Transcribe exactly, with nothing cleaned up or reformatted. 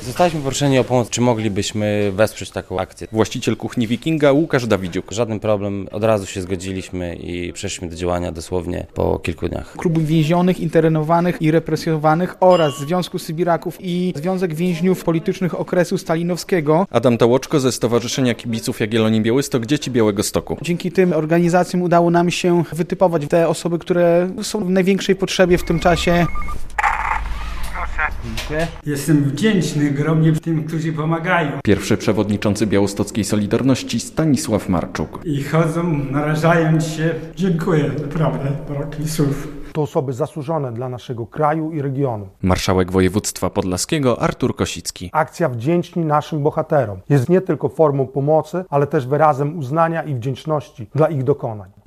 Zostaliśmy proszeni o pomoc, czy moglibyśmy wesprzeć taką akcję. Właściciel kuchni Wikinga Łukasz Dawidziuk. Żaden problem, od razu się zgodziliśmy i przeszliśmy do działania dosłownie po kilku dniach. Klub Więzionych, Internowanych i Represjonowanych oraz Związku Sybiraków i Związek Więźniów Politycznych okresu stalinowskiego. Adam Tałoczko ze Stowarzyszenia Kibiców Jagiellonii Białystok, Dzieci Białegostoku. Dzięki tym organizacjom udało nam się wytypować te osoby, które są w największej potrzebie w tym czasie. Jestem wdzięczny ogromnie tym, którzy pomagają. Pierwszy przewodniczący białostockiej Solidarności Stanisław Marczuk. I chodzą, narażając się. Dziękuję, naprawdę, brak mi słów. To osoby zasłużone dla naszego kraju i regionu. Marszałek województwa podlaskiego Artur Kosicki. Akcja Wdzięczni naszym bohaterom jest nie tylko formą pomocy, ale też wyrazem uznania i wdzięczności dla ich dokonań.